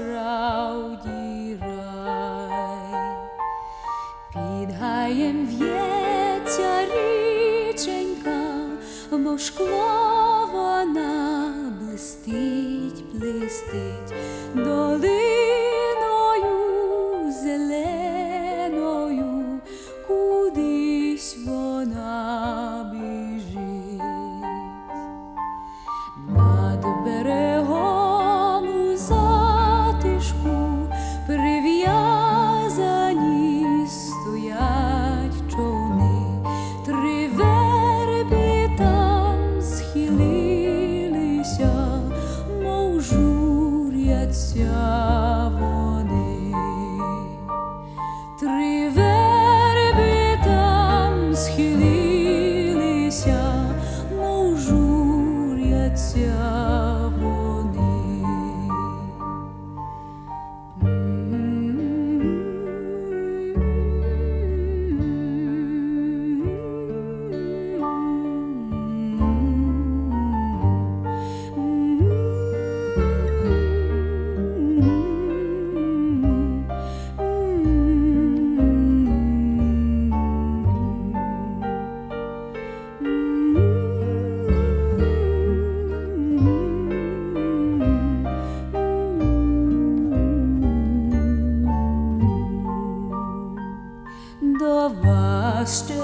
справді рай. Під гаєм в'ється річенька, мов шкло вона блистить, блистить долиною зеленою, кудись вона біжить. Над берегом у затишку прив'язані стоять човни, три верби там схилилися, мов журяться вони. Три верби там схилилися, мов журяться вони. До вас ще